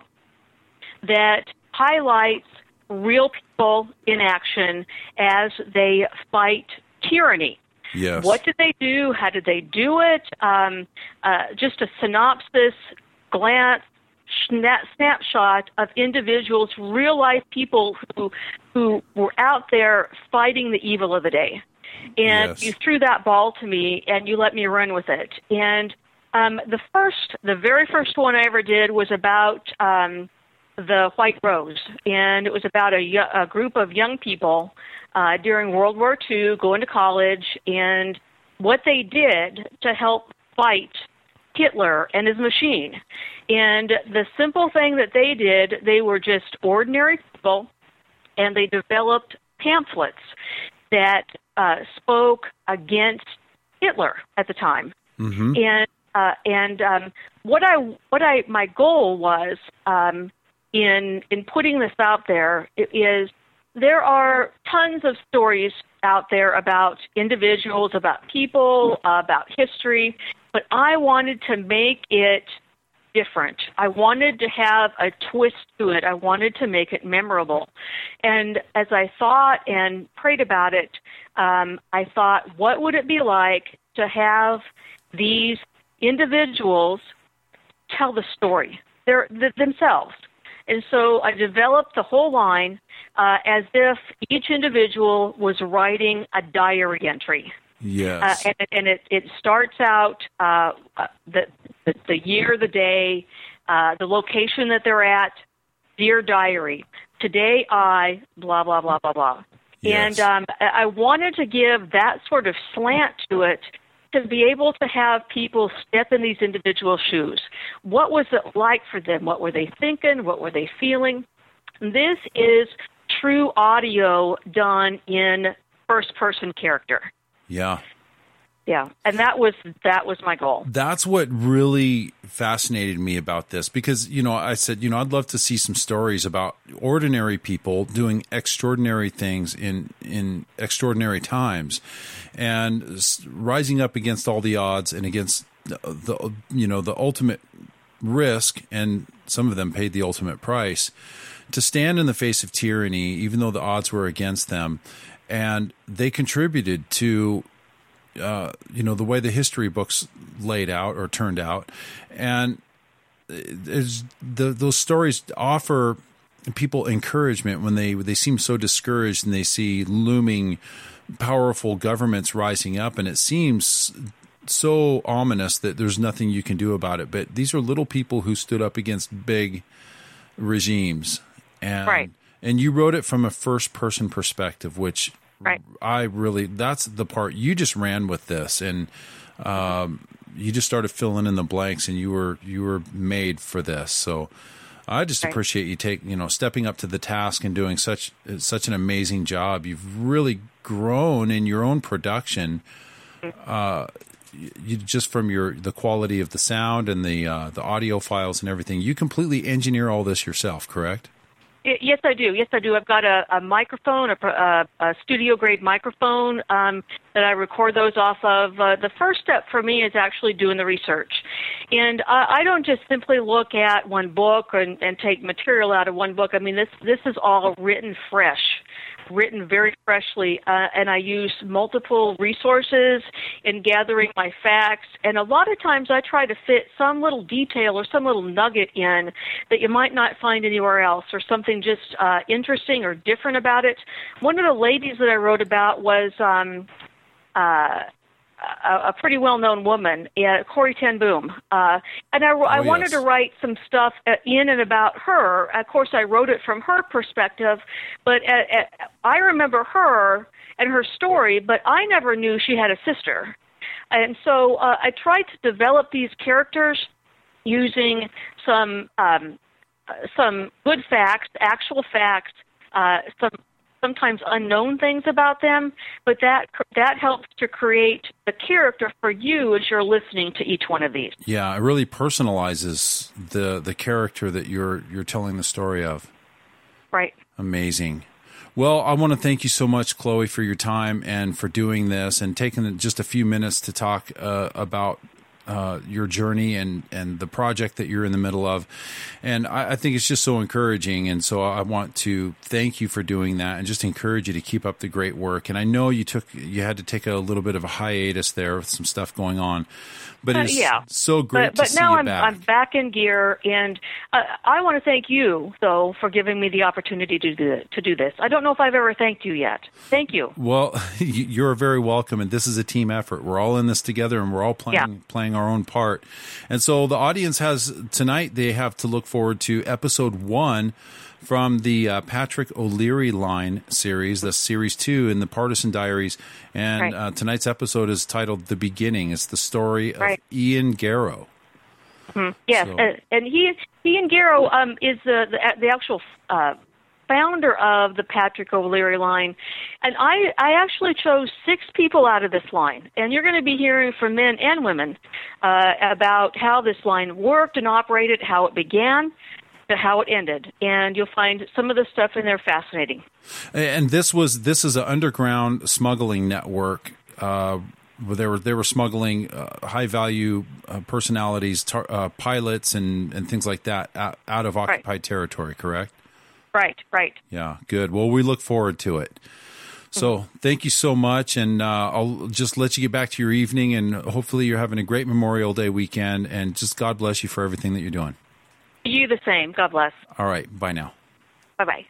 that highlights real people in action as they fight tyranny. Yes. What did they do? How did they do it? Um, uh, just a synopsis, glance, snap, snapshot of individuals, real-life people who who were out there fighting the evil of the day. And Yes. you threw that ball to me, and you let me run with it. And um, the first, the very first one I ever did was about um, the White Rose, and it was about a, a group of young people Uh, during World War Two, going to college, and what they did to help fight Hitler and his machine. And the simple thing that they did, they were just ordinary people, and they developed pamphlets that uh, spoke against Hitler at the time. Mm-hmm. And uh, and um, what I what I my goal was um, in in putting this out there is. There are tons of stories out there about individuals, about people, uh, about history, but I wanted to make it different. I wanted to have a twist to it. I wanted to make it memorable. And as I thought and prayed about it, um, I thought, what would it be like to have these individuals tell the story They're, th- themselves? And so I developed the whole line uh, as if each individual was writing a diary entry. Yes. Uh, and and it, it starts out uh, the, the the year, the day, uh, the location that they're at. Dear diary, today I blah blah blah blah blah. Yes. And um, I wanted to give that sort of slant to it, to be able to have people step in these individual shoes. What was it like for them? What were they thinking? What were they feeling? This is true audio done in first-person character. Yeah. Yeah, and that was that was my goal. That's what really fascinated me about this, because, you know, I said, you know, I'd love to see some stories about ordinary people doing extraordinary things in in extraordinary times, and rising up against all the odds and against the, the you know, the ultimate risk, and some of them paid the ultimate price, to stand in the face of tyranny, even though the odds were against them. And they contributed to, uh, you know, the way the history books laid out or turned out. And there's the, those stories offer people encouragement when they, they seem so discouraged and they see looming powerful governments rising up. And it seems so ominous that there's nothing you can do about it. But these are little people who stood up against big regimes. And, right. And you wrote it from a first-person perspective, which right. I really, that's the part, you just ran with this, and um, you just started filling in the blanks, and you were you were made for this. So I just right. appreciate you take, you know, stepping up to the task and doing such such an amazing job. You've really grown in your own production, uh, you, just from your the quality of the sound and the uh, the audio files and everything. You completely engineer all this yourself, correct? Yes, I do. Yes, I do. I've got a, a microphone, a, a, a studio-grade microphone um, that I record those off of. Uh, the first step for me is actually doing the research. And uh, I don't just simply look at one book and, and take material out of one book. I mean, this this is all written fresh, written very freshly, uh, and I use multiple resources in gathering my facts. And a lot of times I try to fit some little detail or some little nugget in that you might not find anywhere else, or something just uh, interesting or different about it. One of the ladies that I wrote about was um, uh, a, a pretty well-known woman, uh, Corrie ten Boom. Uh, and I, oh, I wanted yes. to write some stuff in and about her. Of course, I wrote it from her perspective, but at, at, I remember her and her story, but I never knew she had a sister. And so uh, I tried to develop these characters using some um, some good facts, actual facts, uh, some sometimes unknown things about them, but that that helps to create the character for you as you're listening to each one of these. Yeah, it really personalizes the the character that you're you're telling the story of. Right. Amazing. Well, I want to thank you so much, Chloe, for your time and for doing this and taking just a few minutes to talk uh, about Uh, your journey and, and the project that you're in the middle of. And I, I think it's just so encouraging. And so I want to thank you for doing that and just encourage you to keep up the great work. And I know you took, you had to take a little bit of a hiatus there with some stuff going on, but it's uh, yeah. so great but, to but see now you I'm, back. I'm back in gear, and uh, I want to thank you, though, for giving me the opportunity to do, to do this. I don't know if I've ever thanked you yet. Thank you. Well, you're very welcome, and this is a team effort. We're all in this together, and we're all playing yeah. playing our own part. And so the audience has, tonight, they have to look forward to episode one from the uh, Patrick O'Leary line series, the series two in the Partisan Diaries. And right. uh, tonight's episode is titled The Beginning. It's the story of right. Ian Garrow. Mm-hmm. Yes, So. and, and he, Ian Garrow um, is the, the, the actual uh, founder of the Patrick O'Leary line. And I, I actually chose six people out of this line. And you're going to be hearing from men and women uh, about how this line worked and operated, how it began, to how it ended. And you'll find some of the stuff in there fascinating. And this was this is an underground smuggling network uh, they were they were smuggling uh, high value uh, personalities, tar- uh, pilots, and, and things like that out, out of occupied right. territory. Correct. Right. Right. Yeah. Good. Well, we look forward to it. So mm-hmm. thank you so much, and uh, I'll just let you get back to your evening, and hopefully you're having a great Memorial Day weekend, and just God bless you for everything that you're doing. You the same. God bless. All right. Bye now. Bye bye.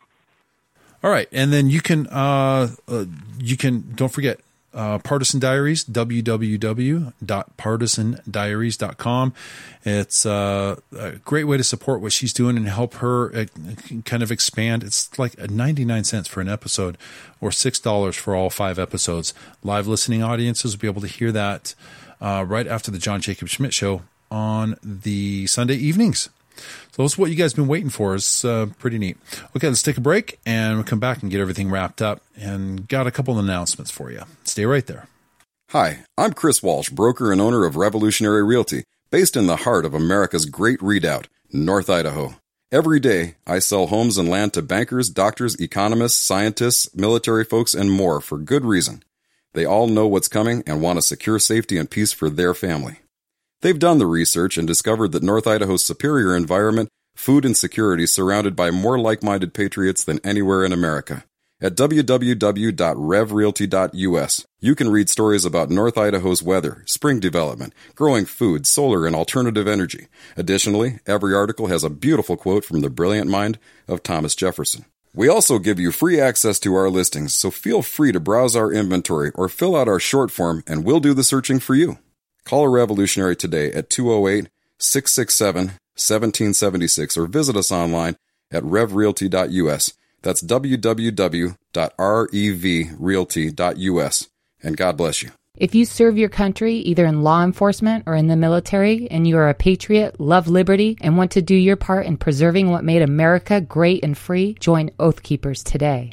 All right, and then you can uh, uh, you can don't forget uh, Partisan Diaries, w w w dot partisan diaries dot com. It's uh, a great way to support what she's doing and help her uh, kind of expand. It's like ninety-nine cents for an episode, or six dollars for all five episodes. Live listening audiences will be able to hear that uh, right after the John Jacob Schmidt Show on the Sunday evenings. So that's what you guys have been waiting for. It's uh, pretty neat. Okay, let's take a break, and we'll come back and get everything wrapped up. And got a couple of announcements for you. Stay right there. Hi, I'm Chris Walsh, broker and owner of Revolutionary Realty, based in the heart of America's great redoubt, North Idaho. Every day, I sell homes and land to bankers, doctors, economists, scientists, military folks, and more for good reason. They all know what's coming and want a secure safety and peace for their family. They've done the research and discovered that North Idaho's superior environment, food, and security surrounded by more like-minded patriots than anywhere in America. At w w w dot rev realty dot u s, you can read stories about North Idaho's weather, spring development, growing food, solar, and alternative energy. Additionally, every article has a beautiful quote from the brilliant mind of Thomas Jefferson. We also give you free access to our listings, so feel free to browse our inventory or fill out our short form, and we'll do the searching for you. Call a Revolutionary today at two oh eight, six six seven, one seven seven six or visit us online at rev realty dot u s. That's w w w dot rev realty dot u s. And God bless you. If you serve your country either in law enforcement or in the military, and you are a patriot, love liberty, and want to do your part in preserving what made America great and free, join Oath Keepers today.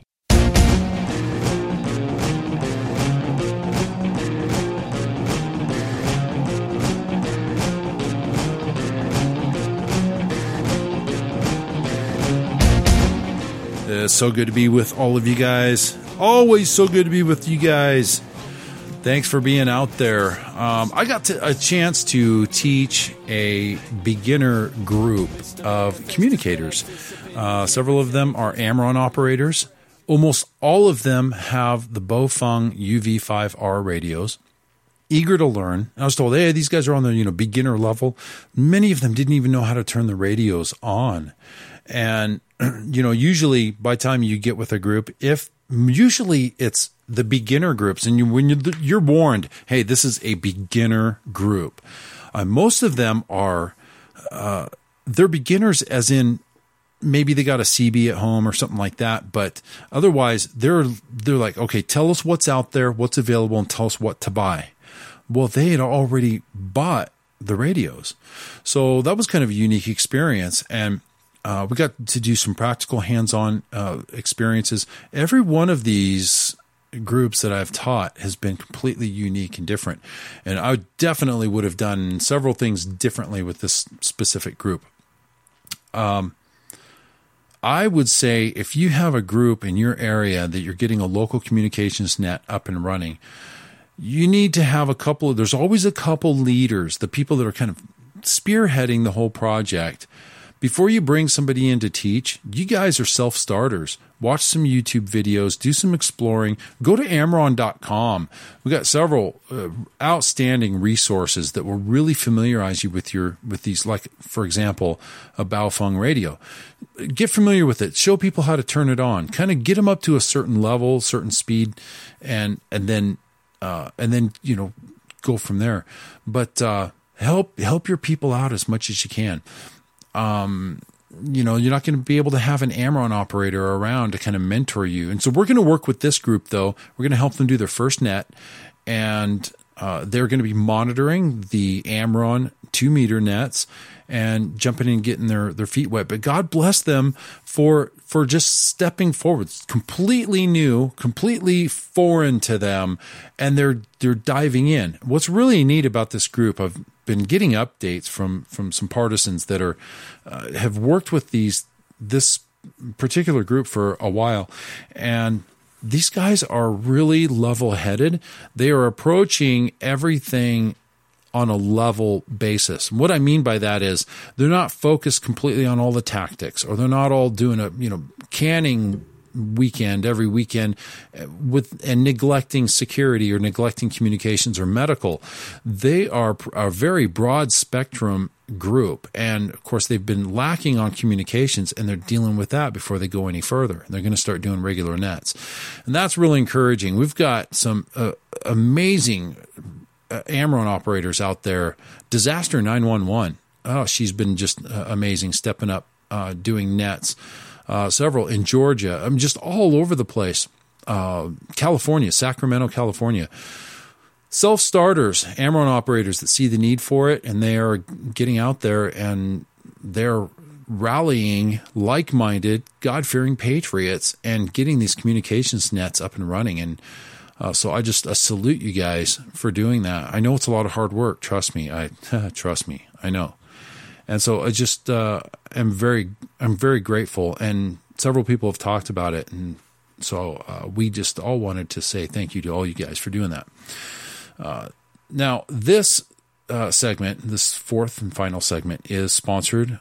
It's so good to be with all of you guys. Always so good to be with you guys. Thanks for being out there. Um, I got to, a chance to teach a beginner group of communicators. Uh, several of them are Amron operators. Almost all of them have the Baofeng U V five R radios. Eager to learn. I was told, hey, these guys are on the you know beginner level. Many of them didn't even know how to turn the radios on. And, you know, usually by the time you get with a group, if usually it's the beginner groups, and you, when you're, you're warned, hey, this is a beginner group. Uh, most of them are, uh, they're beginners as in maybe they got a C B at home or something like that. But otherwise they're, they're like, okay, tell us what's out there, what's available, and tell us what to buy. Well, they had already bought the radios. So that was kind of a unique experience. And Uh, we got to do some practical hands-on uh, experiences. Every one of these groups that I've taught has been completely unique and different. And I definitely would have done several things differently with this specific group. Um, I would say if you have a group in your area that you're getting a local communications net up and running, you need to have a couple of, there's always a couple leaders, the people that are kind of spearheading the whole project. Before you bring somebody in to teach, you guys are self-starters. Watch some YouTube videos, do some exploring, go to amron dot com. We've got several uh, outstanding resources that will really familiarize you with your with these, like, for example, a Baofeng radio. Get familiar with it. Show people how to turn it on. Kind of get them up to a certain level, certain speed, and and then uh, and then you know go from there. But uh, help help your people out as much as you can. Um, you know, you're not going to be able to have an Amron operator around to kind of mentor you. And so we're going to work with this group, though. We're going to help them do their first net, and uh, they're going to be monitoring the Amron two meter nets and jumping in and getting their, their feet wet. But God bless them for, for just stepping forward. It's completely new, completely foreign to them, and they're, they're diving in. What's really neat about this group, I've been getting updates from, from some partisans that are, uh, have worked with these, this particular group for a while. And these guys are really level-headed. They are approaching everything on a level basis. What I mean by that is they're not focused completely on all the tactics, or they're not all doing a, you know, canning weekend every weekend with and neglecting security or neglecting communications or medical. They are a very broad spectrum group, and of course they've been lacking on communications, and they're dealing with that before they go any further. They're going to start doing regular nets, and that's really encouraging. We've got some uh, amazing uh, Amron operators out there. Disaster nine one one, oh, she's been just uh, amazing, stepping up, uh, doing nets. Uh, several in Georgia. I'm just all over the place. Uh, California, Sacramento, California. Self-starters, Amron operators that see the need for it, and they are getting out there and they're rallying like-minded, God-fearing patriots and getting these communications nets up and running. And uh, so I just I salute you guys for doing that. I know it's a lot of hard work. Trust me. I trust me. I know. And so I just uh, am very, I'm very grateful, and several people have talked about it, and so uh, we just all wanted to say thank you to all you guys for doing that. Uh, now, this uh, segment, this fourth and final segment, is sponsored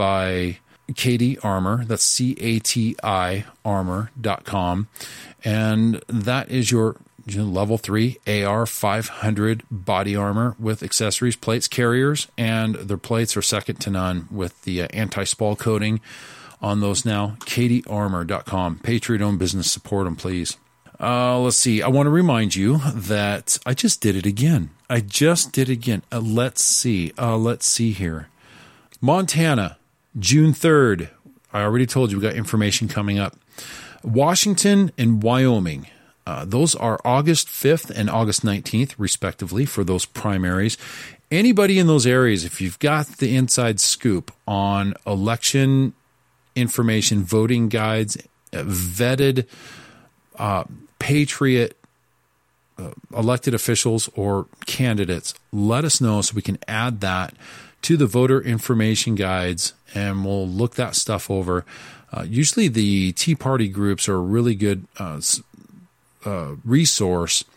by Cati Armor. That's C A T I armor dot com, and that is your You know, level three A R five hundred body armor with accessories, plates, carriers, and their plates are second to none with the uh, anti-spall coating on those now. Cati Armor dot com. Patriot-owned business. Support them, please. Uh, let's see. I want to remind you that I just did it again. I just did it again. Uh, let's see. Uh, let's see here. Montana, June third. I already told you we got information coming up. Washington and Wyoming. Uh, those are August fifth and August nineteenth, respectively, for those primaries. Anybody in those areas, if you've got the inside scoop on election information, voting guides, uh, vetted uh, patriot uh, elected officials or candidates, let us know so we can add that to the voter information guides, and we'll look that stuff over. Uh, usually the Tea Party groups are a really good uh Uh, resource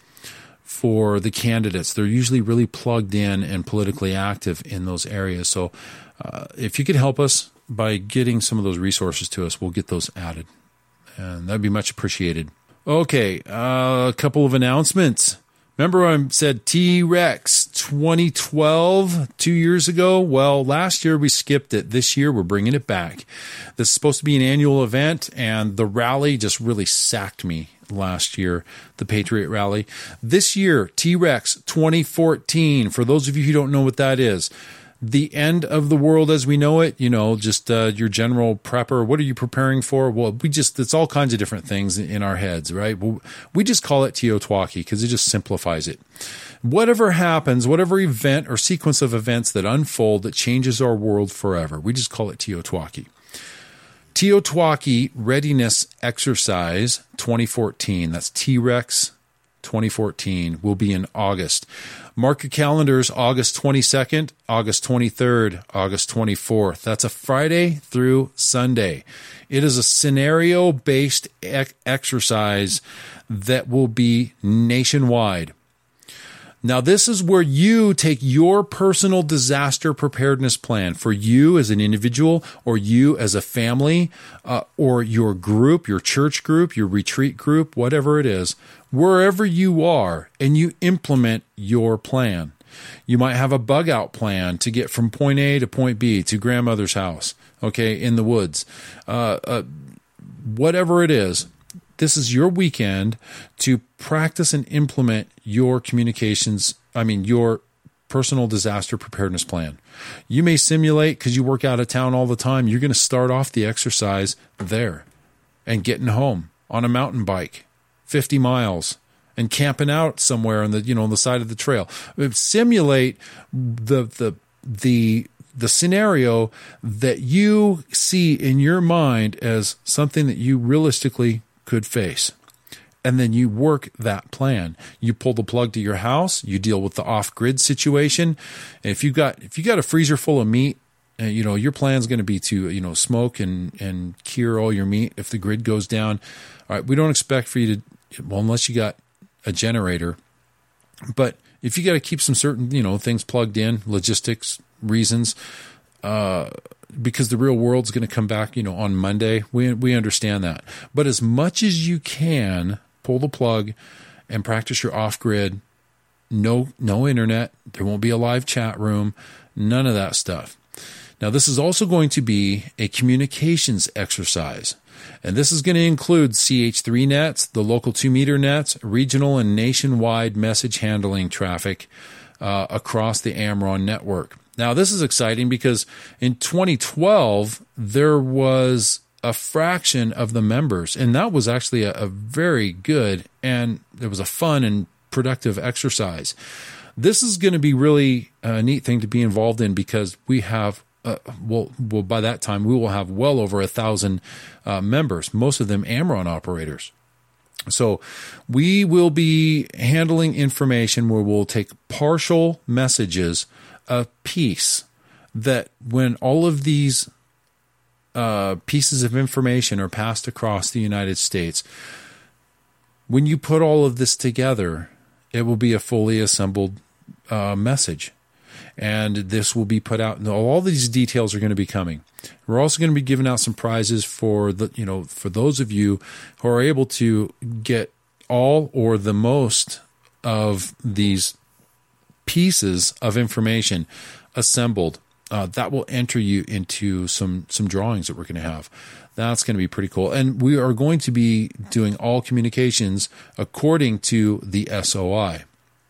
for the candidates. They're usually really plugged in and politically active in those areas. So uh, if you could help us by getting some of those resources to us, we'll get those added. And that'd be much appreciated. Okay, uh, a couple of announcements. Remember I said T-Rex twenty twelve two years ago? Well, last year we skipped it. This year we're bringing it back. This is supposed to be an annual event, and the rally just really sacked me last year, the Patriot Rally. This year, T-Rex twenty fourteen. For those of you who don't know what that is, the end of the world as we know it, you know, just uh, your general prepper. What are you preparing for? Well, we just, it's all kinds of different things in our heads, right? Well, we just call it Teotihuacan because it just simplifies it. Whatever happens, whatever event or sequence of events that unfold that changes our world forever, we just call it Teotihuacan. Teotihuacan Readiness Exercise twenty fourteen. That's T-Rex twenty fourteen. Will be in August. Mark your calendars, August twenty-second, August twenty-third, August twenty-fourth. That's a Friday through Sunday. It is a scenario-based ec- exercise that will be nationwide. Now, this is where you take your personal disaster preparedness plan for you as an individual or you as a family uh, or your group, your church group, your retreat group, whatever it is, wherever you are, and you implement your plan. You might have a bug out plan to get from point A to point B to grandmother's house, okay, in the woods. Uh, uh, whatever it is. This is your weekend to practice and implement your communications, I mean, your personal disaster preparedness plan. You may simulate because you work out of town all the time. You're going to start off the exercise there and getting home on a mountain bike, fifty miles, and camping out somewhere on the, you know, on the side of the trail. Simulate the, the, the, the scenario that you see in your mind as something that you realistically could face. And then you work that plan. You pull the plug to your house. You deal with the off-grid situation. And if you got if you got a freezer full of meat, uh, you know your plan's going to be to you know smoke and and cure all your meat if the grid goes down. All right, we don't expect for you to well, unless you got a generator. But if you got to keep some certain, you know, things plugged in, logistics reasons, uh, because the real world's going to come back, you know, on Monday, we we understand that. But as much as you can, pull the plug and practice your off-grid. No, no internet. There won't be a live chat room. None of that stuff. Now, this is also going to be a communications exercise. And this is going to include C H three nets, the local two meter nets, regional and nationwide message handling traffic uh, across the AmRRON network. Now, this is exciting because in twenty twelve, there was a fraction of the members, and that was actually a, a very good, and it was a fun and productive exercise. This is going to be really a neat thing to be involved in because we have, uh, well, well, by that time, we will have well over a thousand uh, members, most of them AmRRON operators. So we will be handling information where we'll take partial messages a piece that when all of these uh, pieces of information are passed across the United States, when you put all of this together, it will be a fully assembled uh, message. And this will be put out. All these details are going to be coming. We're also going to be giving out some prizes for the, you know, for those of you who are able to get all or the most of these pieces of information assembled. Uh, that will enter you into some some drawings that we're going to have. That's going to be pretty cool. And we are going to be doing all communications according to the S O I.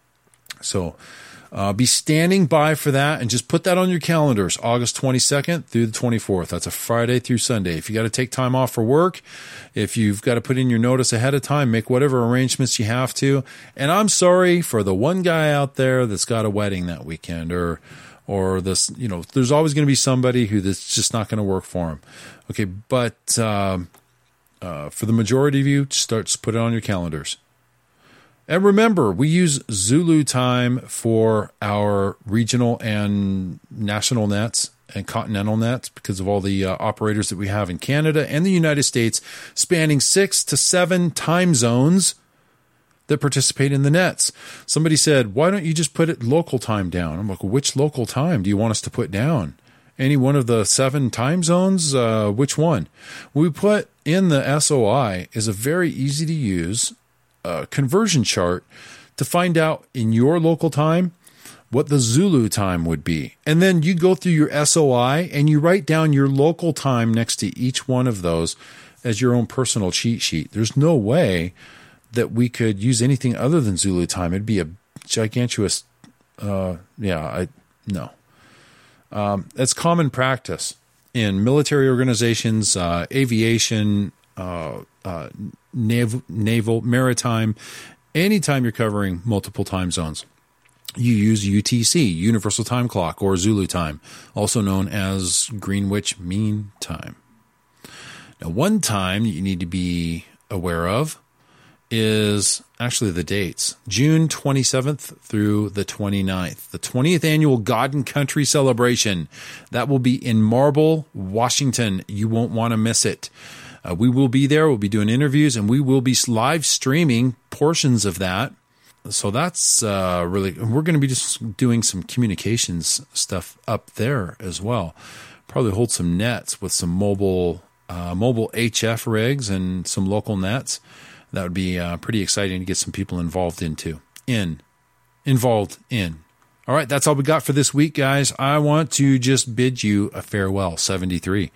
So uh, be standing by for that and just put that on your calendars, August twenty-second through the twenty-fourth. That's a Friday through Sunday. If you got to take time off for work, if you've got to put in your notice ahead of time, make whatever arrangements you have to. And I'm sorry for the one guy out there that's got a wedding that weekend or or this, you know, there's always going to be somebody who that's just not going to work for him. Okay, but um, uh, for the majority of you, start to put it on your calendars. And remember, we use Zulu time for our regional and national nets and continental nets because of all the uh, operators that we have in Canada and the United States, spanning six to seven time zones that participate in the nets. Somebody said, why don't you just put it local time down? I'm like, which local time do you want us to put down? Any one of the seven time zones? Uh, which one? We put in the S O I is a very easy to use uh, conversion chart to find out in your local time what the Zulu time would be. And then you go through your S O I and you write down your local time next to each one of those as your own personal cheat sheet. There's no way that we could use anything other than Zulu time. It'd be a gigantuous, uh, yeah, I no. Um, it's common practice in military organizations, uh, aviation, uh, uh, naval, naval, maritime. Anytime you're covering multiple time zones, you use U T C, Universal Time Clock, or Zulu time, also known as Greenwich Mean Time. Now, one time you need to be aware of is actually the dates. June twenty-seventh through the twenty-ninth. The twentieth annual God and Country celebration. That will be in Marble, Washington. You won't want to miss it. Uh, we will be there. We'll be doing interviews, and we will be live streaming portions of that. So that's uh, really, we're going to be just doing some communications stuff up there as well. Probably hold some nets with some mobile, uh, mobile H F rigs and some local nets. That would be uh, pretty exciting to get some people involved into. In. Involved in. All right, that's all we got for this week, guys. I want to just bid you a farewell, seventy-three.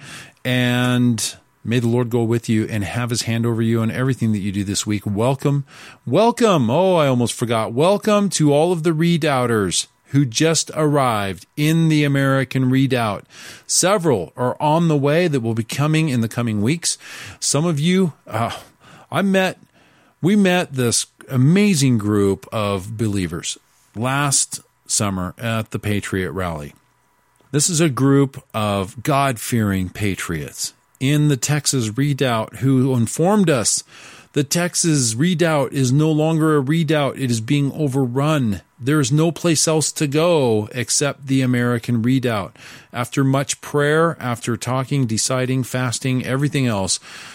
And may the Lord go with you and have his hand over you on everything that you do this week. Welcome. Welcome. Oh, I almost forgot. Welcome to all of the redoubters who just arrived in the American Redoubt. Several are on the way that will be coming in the coming weeks. Some of you... Uh, I met, we met this amazing group of believers last summer at the Patriot Rally. This is a group of God-fearing patriots in the Texas Redoubt who informed us the Texas Redoubt is no longer a redoubt. It is being overrun. There is no place else to go except the American Redoubt. After much prayer, after talking, deciding, fasting, everything else,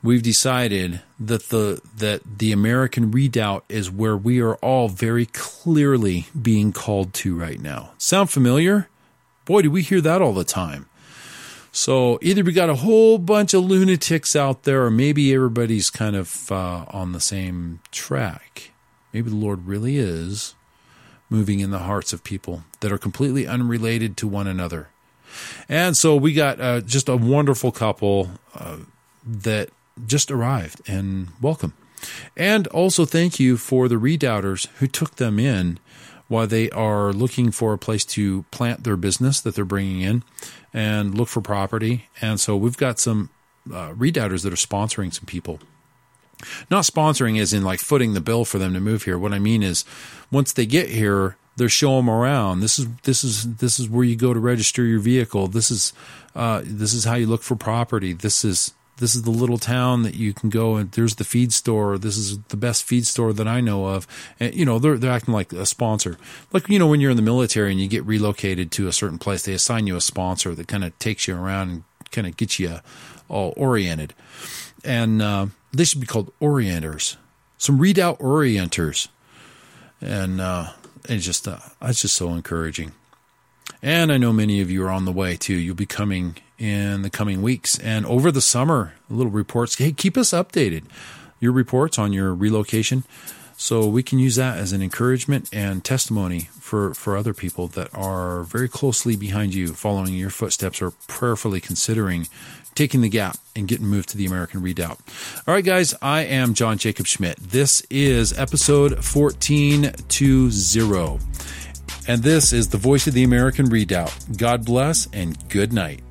we've decided that the that the American Redoubt is where we are all very clearly being called to right now. Sound familiar? Boy, do we hear that all the time. So either we got a whole bunch of lunatics out there, or maybe everybody's kind of uh, on the same track. Maybe the Lord really is moving in the hearts of people that are completely unrelated to one another. And so we got uh, just a wonderful couple uh, that just arrived, and welcome. And also thank you for the Redoubters who took them in while they are looking for a place to plant their business that they're bringing in and look for property. And so we've got some uh, Redoubters that are sponsoring some people. Not sponsoring as in like footing the bill for them to move here. What I mean is once they get here, they're showing them around. This is this is this is where you go to register your vehicle. This is uh, this is how you look for property. This is this is the little town that you can go and there's the feed store. This is the best feed store that I know of. And you know they're they're acting like a sponsor. Like you know when you're in the military and you get relocated to a certain place, they assign you a sponsor that kind of takes you around and kind of gets you all oriented. And uh, they should be called orienters. Some Redoubt orienters. And uh, it's just uh, it's just so encouraging. And I know many of you are on the way too. You'll be coming in the coming weeks and over the summer. Little reports. Hey, keep us updated. Your reports on your relocation, so we can use that as an encouragement and testimony for for other people that are very closely behind you, following your footsteps, or prayerfully considering taking the gap and getting moved to the American Redoubt. All right, guys, I am John Jacob Schmidt. This is episode fourteen twenty, and this is the Voice of the American Redoubt. God bless and good night.